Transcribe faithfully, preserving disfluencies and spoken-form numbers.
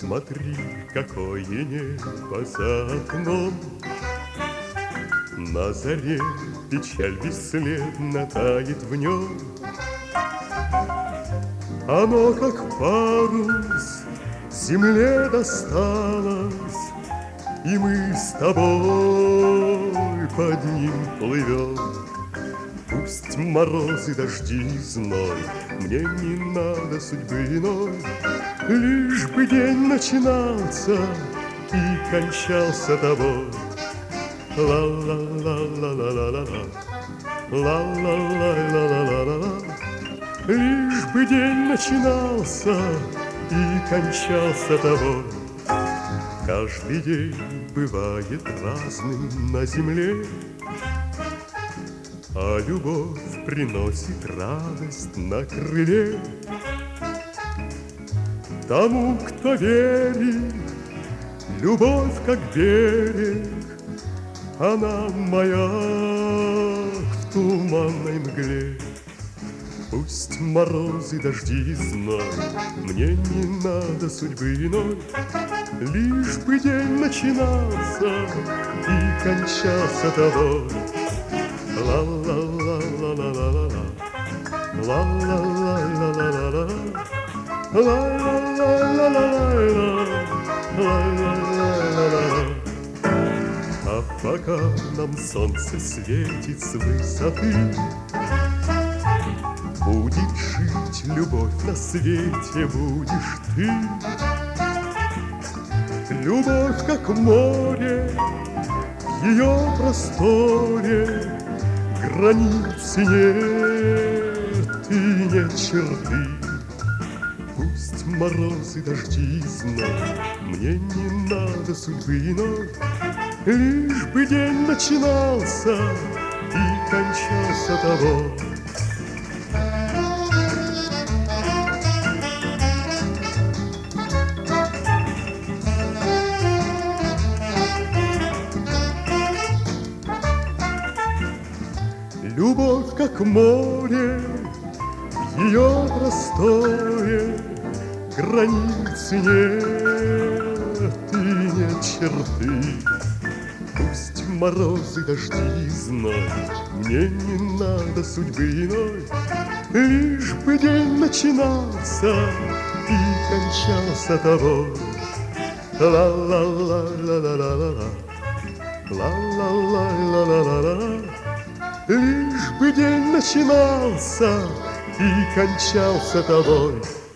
Смотри, какое небо за окном. На заре печаль бесследно тает в нем. Оно, как парус, земле досталось, и мы с тобой под ним плывем. Пусть морозы, дожди и зной, мне не надо судьбы иной, лишь бы день начинался и кончался тобой. Ла-ла-ла-ла-ла-ла-ла, ла-ла-ла-ла-ла-ла-ла. Лишь бы день начинался и кончался тобой. Каждый день бывает разным на земле, а любовь приносит радость на крыле. Тому, кто верит, любовь как берег, она маяк в туманной мгле. Пусть морозы, дожди и зной, мне не надо судьбы иной, лишь бы день начинался и кончался тобой. Ла-ла-ла-ла-ла-ла-ла, ла-ла-ла-ла-ла-ла-ла, ла-ла-ла-ла-ла-ла-ла-ла-ла. А пока нам солнце светит с высоты, будет жить любовь на свете, будешь ты. Любовь, как море, в ее просторе границы нет и нет черты. Пусть морозы, дожди и зной, мне не надо судьбы иной, лишь бы день начинался и кончался тобой. Любовь, как море, в ее просторе границы нет и нет черты. Пусть морозы, дожди и зной, мне не надо судьбы иной, лишь бы день начинался и кончался тобой. Ла-ла-ла-ла-ла-ла-ла, ла-ла-ла-ла-ла-ла. Лишь бы день начинался и кончался тобой.